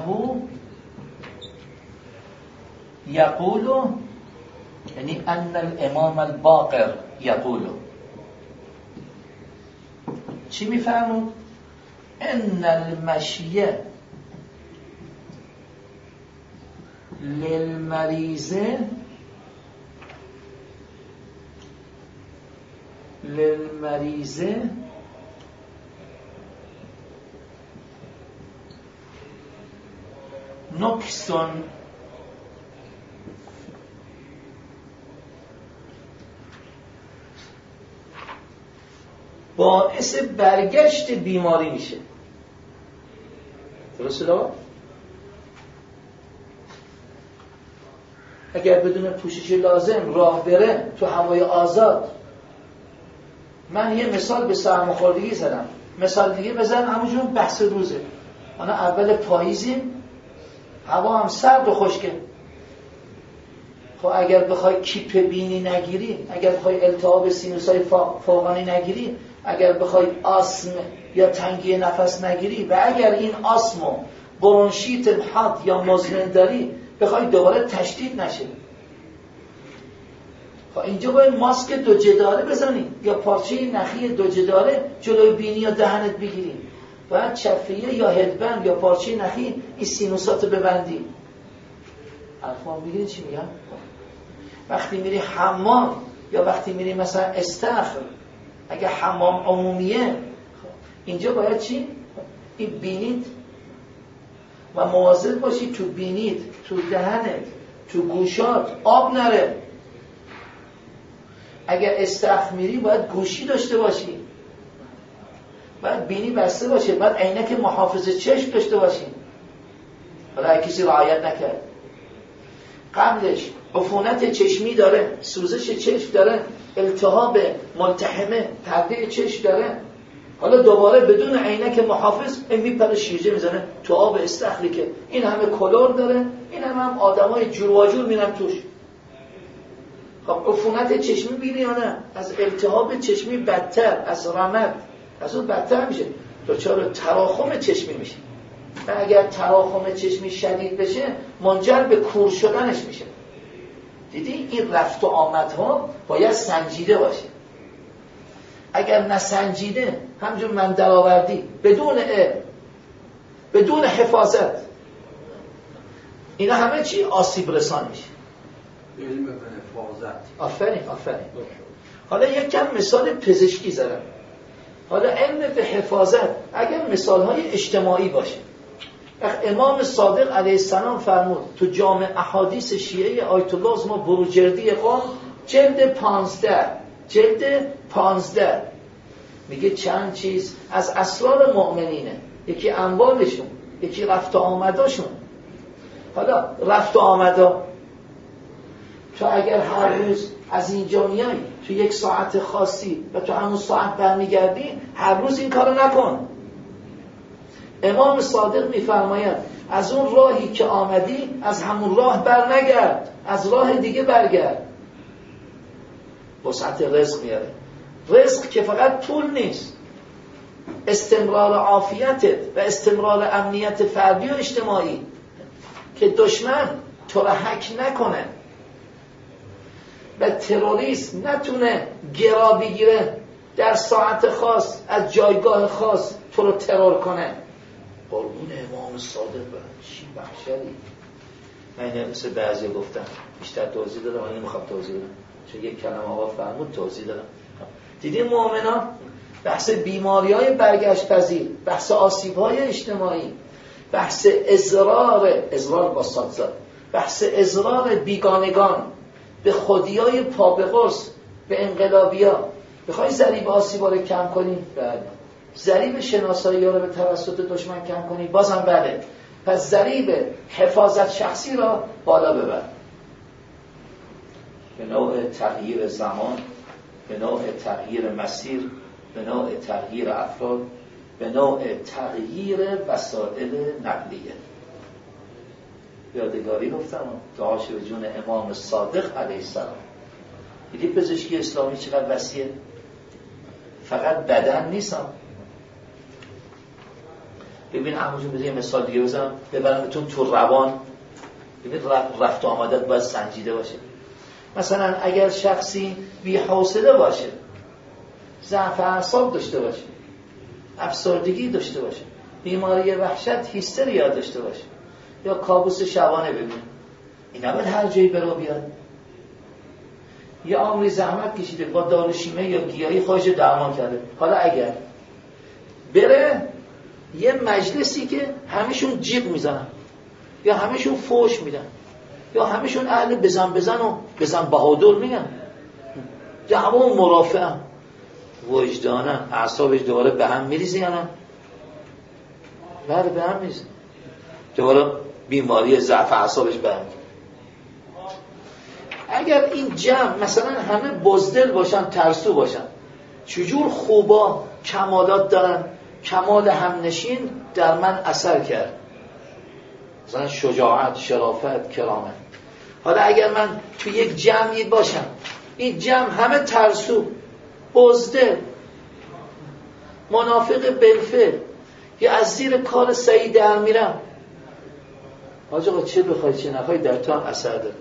یقول، یعنی ان الامام الباقر یقول، چی میفرمود؟ ان المشی للمریض نکسون، باعث برگشت بیماری میشه. درسته دار؟ اگر بدون پوشش لازم راه بره تو هوای آزاد، من یه مثال به سرماخوردگی زدم، مثال دیگه بزن، همونجور بحث روزه. انا اول پاییزیم، هوا هم سرد و خشکه. خب اگر بخوای کیپ بینی نگیری، اگر بخوای التهاب سینوسای فوقانی نگیری، اگر بخوای آسم یا تنگی نفس نگیری، و اگر این آسم و برونشیت حاد یا مزمن داری، بخوای دوباره تشدید نشه، خب اینجا باید ماسک دو جداره بزنی یا پارچه نخی دو جداره جلوی بینی یا دهنت بگیری، باید چفیه یا هدبند یا پارچه نخی این سینوساتو ببندی. حرفا بگیری چی میگم؟ وقتی میری حمام یا وقتی میری مثلا استخر اگه حمام عمومیه اینجا باید چی؟ این بینید و مواظب باشی تو بینید، تو دهنت، تو گوشات آب نره. اگر استخر میری باید گوشی داشته باشی، باید بینی بسته باشه، باید عینک محافظ چشم داشته باشی. حالا اگه کسی رعایت نکرد قبلش عفونت چشمی داره، سوزش چشم داره، التهاب ملتحمه پرده چشم داره، حالا دوباره بدون عینک محافظ میپره شیرجه میزنه تو آب استخری که این همه کلور داره، این هم آدمای جور و جور میرن توش. خب عفونت چشمی بیری یا نه؟ از التهاب چشمی بدتر، از رمد از اون بدتر میشه، دچار تراخم چشمی میشه و اگر تراخم چشمی شدید بشه منجر به کور شدنش میشه. دیدی این رفت و آمدها باید سنجیده باشه. اگر نسنجیده همجور من درآوردی بدون بدون حفاظت، اینا همه چی آسیب رسان میشه.
علم به حفاظت.
آفرین. حالا یک کم مثال پزشکی زدم. حالا علم به حفاظت اگر مثالهای اجتماعی باشه، امام صادق علیه السلام فرمود تو جامع احادیث شیعه آیت الله عظما بروجردی قم جلد 15 میگه چند چیز از اسرار مؤمنینه، یکی اموالشون، یکی رفت و آمداشون. حالا رفت و آمدا تو اگر هر روز از اینجا میای تو یک ساعت خاصی و تو همون ساعت برمیگردی، هر روز این کارو نکن. امام صادق میفرماید از اون راهی که آمدی از همون راه بر نگرد، از راه دیگه برگرد. وسعت رزق میاره. رزق که فقط پول نیست، استمرار عافیتت و استمرار امنیت فردی و اجتماعی، که دشمن تو را حک نکنه و تروریست نتونه گرا بگیره در ساعت خاص از جایگاه خاص تو رو ترور کنه. قربون امام صادق برن چی بخشدی. من اینه مثل بعضی گفتم بیشتر توضیح دادم، من نمیخوام توضیح بدم چون یک کلمه آقا فرمود توضیح دادم. دیدیم مؤمنان بحث بیماری‌های برگشت پذیر، بحث آسیب‌های اجتماعی، بحث ازرار با صادزاد، بحث ازرار بیگانگان به خودیای پا به قرص، به انقلابیا. بخوای ضریب آسیبا رو کم کنی، بله. ضریب شناسایی ها رو به توسط دشمن کم کنی، بازم بله. پس ضریب حفاظت شخصی را بالا ببر. به نوع تغییر زمان، به نوع تغییر مسیر، به نوع تغییر افراد، به نوع تغییر وسایل نقلیه. یادگاری گفتم دعاش به جون امام صادق علیه السلام. دیدی پزشکی اسلامی چقدر وسیعه، فقط بدن نیست. ببین همونجور بذار یه مثال دیگه بزنم ببرمتون تو روان. ببین رفت و آمدت باید سنجیده باشه. مثلا اگر شخصی بی حوصله باشه، ضعف اعصاب داشته باشه، افسردگی داشته باشه، بیماری وحشت هیستریا داشته باشه، یا کابوس شبانه ببینه، این نباید هر جایی برو بیاد. یه عمری زحمت کشیده با داروشیمه یا گیاهی خودش درمان کرده، حالا اگر بره یه مجلسی که همشون جیغ میزنن یا همشون فوش میدن یا همشون اهل بزن و بزن بهادر میگن، دعوا مرافعه، وجدانن اعصابش دوباره به هم میریزه یا نه؟ بله به هم میریزه، دوباره بیماری ضعف اعصابش به هم. اگر این جمع مثلا همه بزدل باشن، ترسو باشن، چجور خوبا کمالات دارن، کمال همنشین در من اثر کرد، مثلا شجاعت، شرافت، کرامت. حالا اگر من تو یک جمعی باشم، این جمع همه ترسو، بزدل، منافق بالفعل، یا از زیر کار سعی در میرم، حاج آقا چه بخوای چه نخوای در تو هم اثر داره.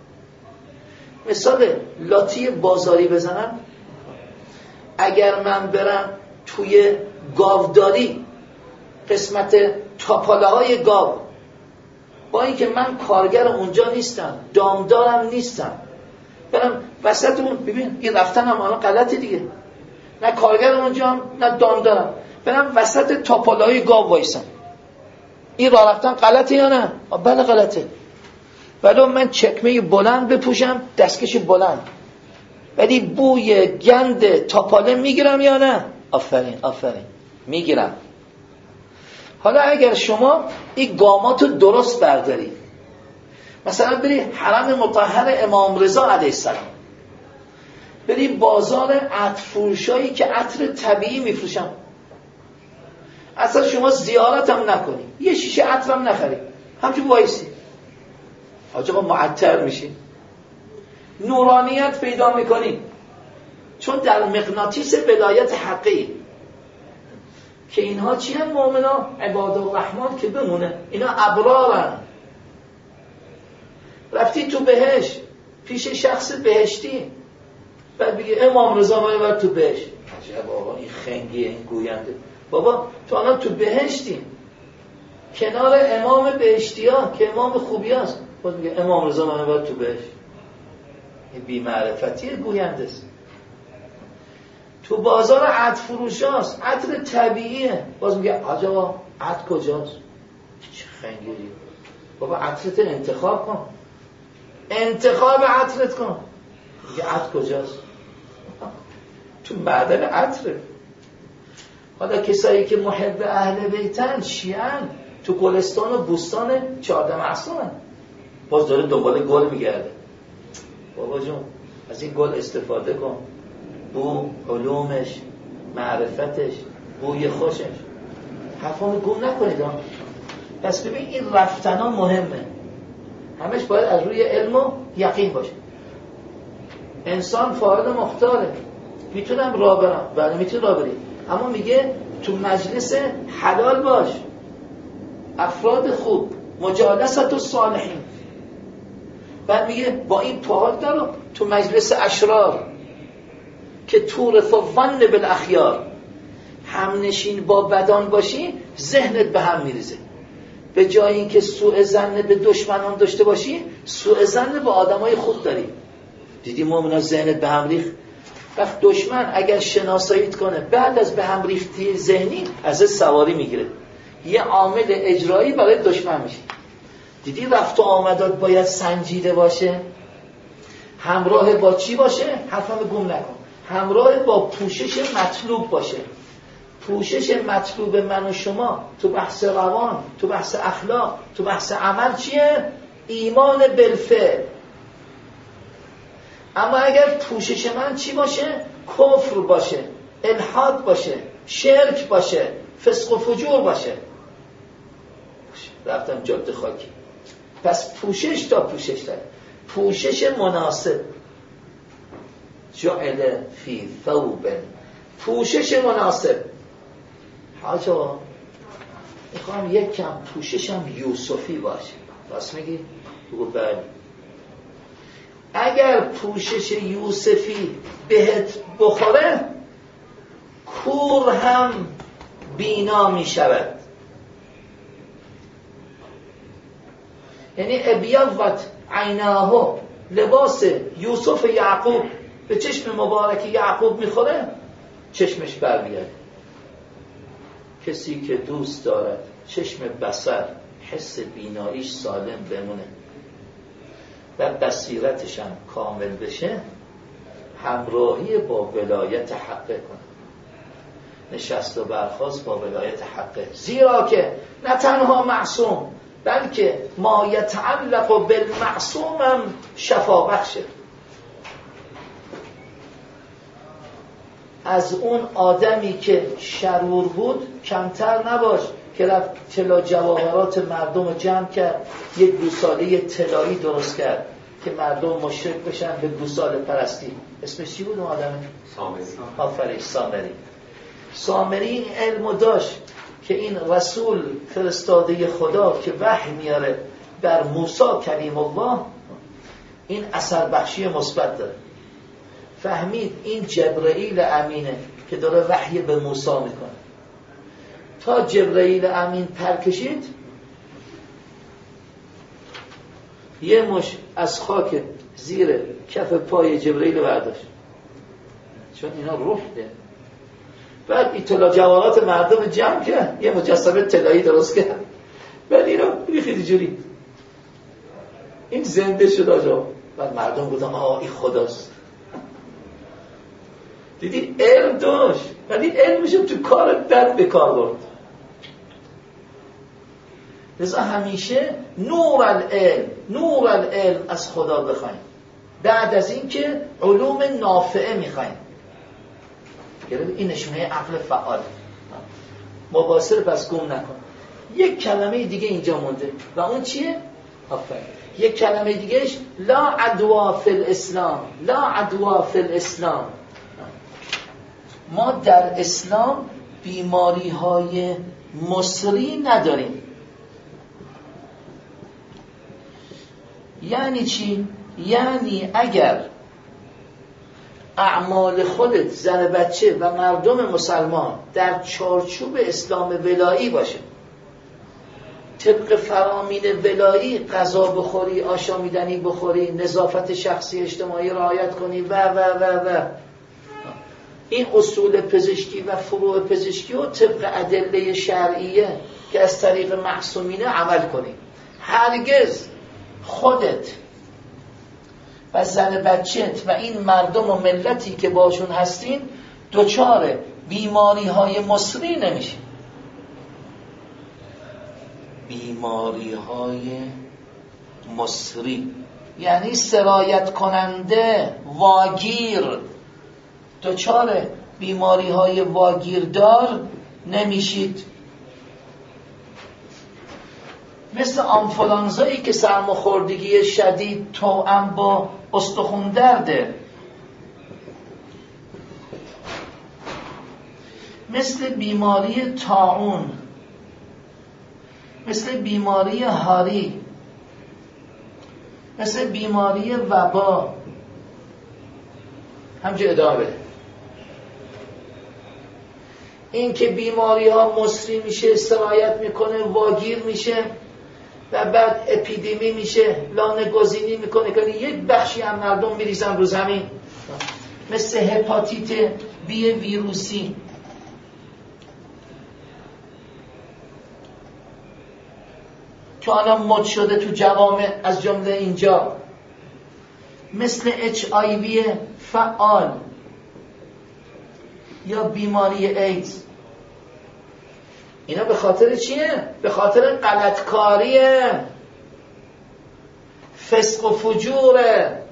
مثال لاتی بازاری بزنم، اگر من برم توی گاوداری قسمت تاپاله های گاو، با اینکه من کارگر اونجا نیستم، دامدارم نیستم، برم وسط اون، ببین این رفتن هم الان غلطه دیگه، نه کارگر اونجا نه دام دارم، برم وسط تاپالای گاو وایسم. این راه رفتن غلطه یا نه؟ بله غلطه. ولی من چکمه بلند بپوشم، دستکش بلند، ولی بوی گند تاپاله میگیرم یا نه؟ آفرین میگیرم. حالا اگر شما این گاماتو درست برداری، مثلا بری حرم مطهر امام رضا علیه السلام، بری بازار عطر فروشایی که عطر طبیعی میفروشن، اصلا شما زیارت هم نکنی، یه شیشه عطر هم نخری، همچون وایسی، حاج آقا معطر میشی، نورانیت پیدا میکنی، چون در مغناطیس ولایت حقی که اینها چی هم؟ مؤمنا عباد الرحمن که بمونه، اینا ابرارن. رفتی تو بهشت پیش شخص بهشتی، بعد بگی امام رضا ما ببر تو بهشت، عجب آقا این خنگیه، این گوینده. بابا تو الان تو بهشتی کنار امام بهشتی ها که امام خوبی هست، باز میگه امام رضا ما ببر تو بهشت. این بی‌معرفتیه، گوینده است. تو بازار عطر فروش هست، عطر طبیعیه، باز میگه آقا عطر کجاست؟ چه خنگیه. بابا عطرت انتخاب کن، انتخاب عطرت کن. میگه عطر کجاست؟ تو معدن عطره. حالا کسایی که محب اهل بیتن، شیعن، تو گلستان و بوستان 14 معصومن، باز داره دنبال گل میگرده. بابا جون از این گل استفاده کن، بو علومش، معرفتش، بوی خوشش، حرفانو گم نکنید. پس ببین این رفتنا مهمه، همش باید از روی علم و یقین باشه. انسان فاعل مختاره، میتونم راه برم، بله میتونی راه بری، اما میگه تو مجلس حلال باش، افراد خوب، مجالست و صالحین. بعد میگه با این پاهات دارو تو مجلس اشرار که تورث الظن بالاخیار، همنشین با بدان باشی ذهنت به هم میریزه. به جای اینکه سوء ظن به دشمنان داشته باشی، سوء ظن به آدمای خوب داری. دیدی مؤمنا ذهنت به هم ریخت؟ وقت دشمن اگر شناساییت کنه بعد از به هم ریختی ذهنی ازت سواری میگیره، یه عامل اجرایی برای دشمن میشه. دیدی رفت و آمدات باید سنجیده باشه، همراه با چی باشه؟ حرفمو گم نکن، همراه با پوشش مطلوب باشه. پوشش مطلوب من و شما تو بحث روان، تو بحث اخلاق، تو بحث عمل چیه؟ ایمان بالفعل. اما اگر پوشش من چی باشه؟ کفر باشه، الحاد باشه، شرک باشه، فسق و فجور باشه، رفتم جاده خاکی. پس پوشش تا پوشش داره، پوشش مناسب، جعل فی ثوب، پوشش مناسب. حاجا میخوام یک کم پوششم یوسفی باشه، راست میگی؟ بگو بله. اگر پوشش یوسفی بهت بخوره، کور هم بینا میشود. یعنی ابیضت عیناه، لباس یوسف یعقوب به چشم مبارک یعقوب میخوره، چشمش برمیگرده. کسی که دوست دارد چشم بصر، حس بیناییش سالم بمونه و بصیرتش هم کامل بشه، همراهی با ولایت حقه کنه، نشست و برخاست با ولایت حقه. زیرا که نه تنها معصوم بلکه ما یتعلق بالمعصوم هم شفا بخشه. از اون آدمی که شرور بود کمتر نباش که رفت طلا جواهرات مردم رو جمع کرد، یک گوساله طلایی درست کرد که مردم مشرک بشن به گوساله پرستی. اسمش چی بود اون آدمه؟ سامری. آفرین، سامری این علمو داشت که این رسول فرستاده خدا که وحی میاره بر موسی کلیم الله، این اثر بخشی مثبت داره. فهمید این جبرئیل امینه که داره وحی به موسی میکنه. تا جبرئیل امین پر کشید، یه مش از خاک زیر کف پای جبرئیل برداشت، چون اینا روح ده. بعد ایتلا جواهرات مردم جمع کرد، یه مجسمه طلایی درست کرد، بعد اینو ریخید جوری، این زنده شد آجا. بعد مردم گفتن این خداست. دیدی علم داشت، ولی علمشو تو کار بد به کار برد. لذا همیشه نور العلم از خدا بخوایم، بعد از این که علوم نافعه میخوایم. این نشونه عقل فعال. مباصر پس گم نکن. یک کلمه دیگه اینجا مونده و اون چیه؟ آفرین. یک کلمه دیگهش لا عدوا فی الاسلام. لا عدوا فی الاسلام. ما در اسلام بیماری های مصری نداریم. یعنی چی؟ یعنی اگر اعمال خودت، زن بچه و مردم مسلمان در چارچوب اسلام ولایی باشه، طبق فرامین ولایی غذا بخوری، آشامیدنی بخوری، نظافت شخصی اجتماعی رعایت کنی و این اصول پزشکی و فروع پزشکی رو طبق ادله شرعیه که از طریق معصومینه عمل کنی. هرگز خودت و زن بچت و این مردم و ملتی که باشون هستین دچار بیماری های مصری نمیشه. بیماری های مصری یعنی سرایت کننده، واگیر. دچار بیماری های واگیردار نمیشید. مثل آنفولانزایی که سرماخوردگی شدید توأم با استخوان درده، مثل بیماری طاعون، مثل بیماری هاری، مثل بیماری وبا، همچه ادامه بده. این که بیماری ها مصری میشه، سرایت میکنه، واگیر میشه و بعد اپیدمی میشه، لانه گزینی میکنه که یک بخشی هم مردم میریزن رو زمین، مثل هپاتیت بی ویروسی. که الان مد شده تو جوامع از جمله اینجا، مثل HIV فعال یا بیماری ایدز. اینا به خاطر چیه؟ به خاطر غلطکاریه، فسق و فجوره.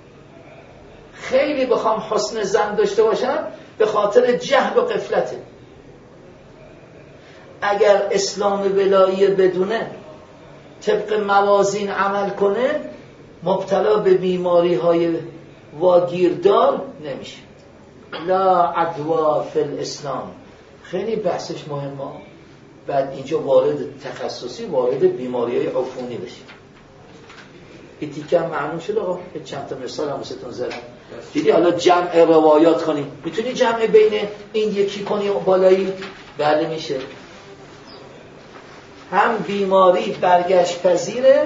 خیلی بخوام حسن ظن داشته باشم به خاطر جهل و غفلته. اگر اسلام ولایی بدونه، طبق موازین عمل کنه، مبتلا به بیماری های واگیردار نمیشه. لا عدوا فی الاسلام. خیلی بحثش مهمه. بعد اینجا وارد تخصصی، وارد بیماری های عفونی بشیم. این تیکه هم معلوم شد آقا. چند تا مثال هم واسهتون زدم. دیدی حالا جمع روایات کنی، میتونی جمع بین این یکی کنی و بالایی؟ بله میشه. هم بیماری برگشت پذیره،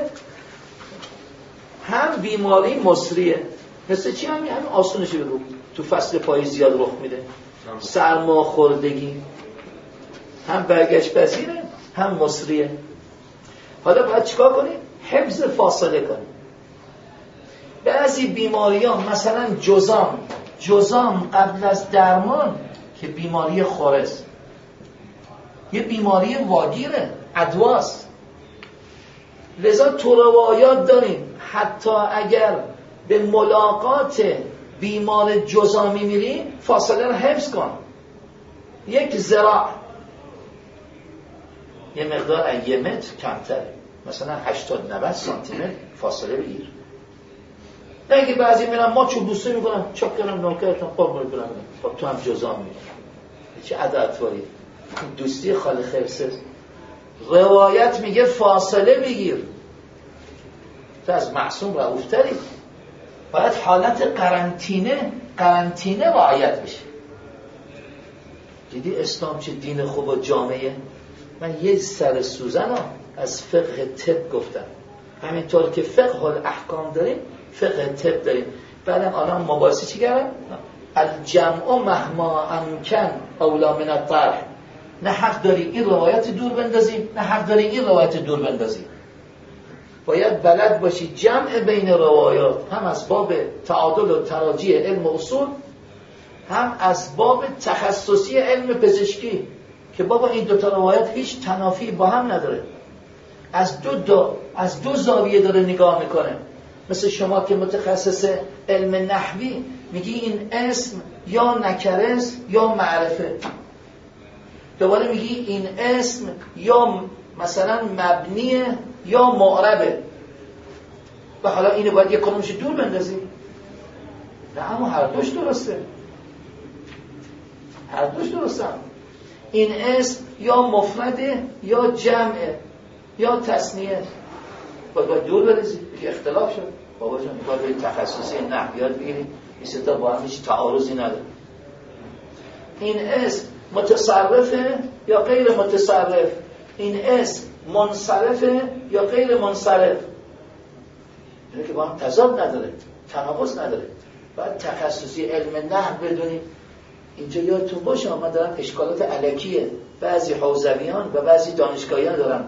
هم بیماری مصریه. مثل چی؟ همین آسونش بگو. تو فصل پاییز زیاد رخ میده. سرماخوردگی هم برگشت پذیره، هم مصریه. حالا باید چیکار کنیم؟ حفظ فاصله کنیم. بعضی بیماری ها مثلا جزام قبل از درمان که بیماری خورس، یه بیماری واگیره، ادواست. لذا تو روایات داریم حتی اگر به ملاقات بیمار جزامی میری فاصله رو حفظ کن. یک ذراع، یه مقدار یه متر کمتر، مثلا 80-90 سانتی متر فاصله بگیر. نه که بعضی میرن ما چوب بوسه میکنن، چاپ کنم نوکرتم قربونت برم، خب تو هم جزام میری. چه عدالتواری. دوستی خاله خرسه. روایت میگه فاصله بگیر. تو از معصوم رؤوفتری. باید حالت قرنطینه رعایت بشه. دیدی اسلام چه دین خوب و جامعه. من یه سر سوزن از فقه طب گفتم. همینطور که فقه الاحکام داریم، فقه طب داریم. بعدم الان مباحثه چی کردم؟ الجمع مهما امکن اولا من الطرح. نه حق داری این روایت دور بندازیم، نه حق داری این روایت دور بندازیم. باید بلد باشی جمع بین روایات، هم از باب تعادل و تراجیح علم اصول، هم از باب تخصصی علم پزشکی که بابا این دوتا روایت هیچ تنافی با هم نداره، از دو زاویه داره نگاه میکنه. مثل شما که متخصص علم نحوی میگی این اسم یا نکره است یا معرفه، دوباره میگی این اسم یا مثلا مبنیه یا معربه، و حالا اینو باید یک کدومش دور بندازی؟ نه، اما هر دوش درسته، هر دوش درسته. این اسم یا مفرده یا جمعه یا تثنیه، باید دور بندازی که اختلاف شد. بابا جان باید به تخصصی نحویات بگیریم، این ستا با هم هیچ تعارضی نداره. این اسم متصرفه یا غیر متصرف، این اسم منصرفه یا غیر منصرف، اینه که با هم تضاد نداره، تناقض نداره. باید تخصصی علم نحو بدونیم. اینجا یادتون باشه من دارم اشکالات الکیه بعضی حوزویان و بعضی دانشگاهیان دارم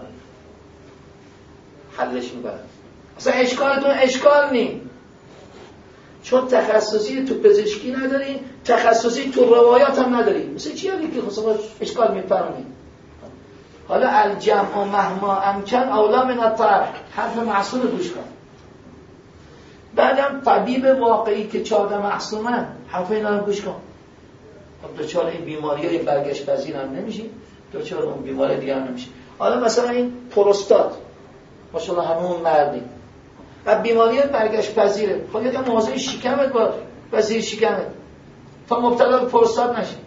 حلش میبرن. اصلا اشکالتون اشکال نی، چون تخصصی تو پزشکی نداری، تخصصی تو روایات هم نداری. مثل چی هایی که خصوصا اشکال میپرونی؟ حالا الجمع مهما امکن اولا من الطرح، حرف معصوم گوش کن. بعدم طبیب واقعی که 14 معصومه، حرف اینا رو گوش کن. دوچار این بیماری های برگشت پذیر هم نمیشی، دوچار اون بیماری دیگه هم نمیشی. حالا مثلا این پروستات ماشاءالله همون مردیم و بیماری برگشت پذیره، خب یکم مواظب شکمت باش، وزیر شکمت تا مبتلا به پروستات نشی.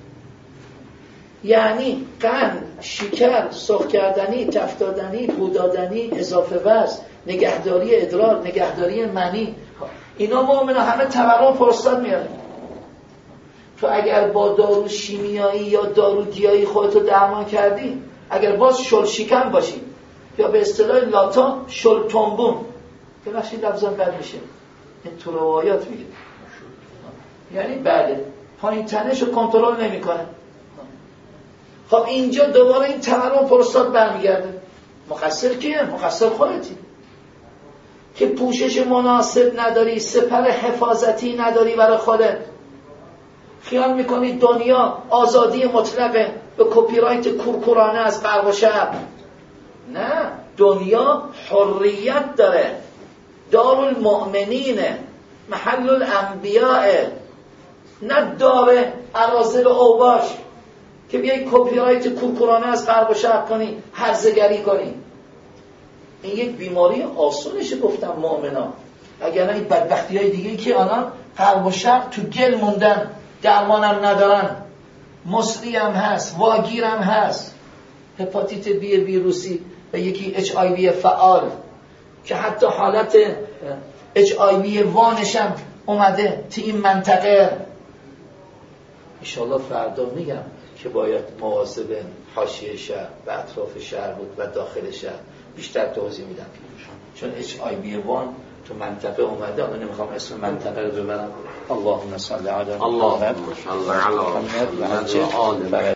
یعنی قند، شکر، سرخ کردنی، تفت دادنی، بودادنی، اضافه وزن، نگهداری ادرار، نگهداری منی، اینا مؤمنا همه تورم پروستات میاره. تو اگر با دارو شیمیایی یا دارو گیاهی خودتو درمان کردی، اگر باز شل شکم باشی یا به اصطلاح لاتا شل تنبون، که بخشی لفظا بد میشه، این تو روایات میگه، یعنی بله پایین تنش رو کنترل نمیکنه. خب اینجا دوباره این تورم پروستات برمیگرده. مقصر کیه؟ مقصر خودتی که پوشش مناسب نداری، سپر حفاظتی نداری برای خودت. خیال میکنی دنیا آزادی مطلقه به کپی رایت کورکورانه از غرب و شرق. نه، دنیا حریت داره، دارالمؤمنینه، محل الانبیاء، نه داره اراذل اوباش که بیای کپی رایت کورکورانه از غرب و شرق کنی، هرزگری کنی. این یک بیماری آسونشه گفتم مؤمنا، اگر نه این بدبختی های دیگه که آنان غرب و شرق تو گل موندن، درمانم ندارن، مصری هم هست، واگیر هم هست، هپاتیت بی ویروسی و یکی HIV فعال که حتی حالت HIV وانش هم اومده تو این منطقه. انشالله فردا میگم که باید مواظب حاشیه شهر و اطراف شهر بود و داخل شهر، بیشتر توضیح میدم چون HIV وان تو منطقه اومده. اما نمیخوام اسم منطقه رو ببرم. اللهم صل علی محمد.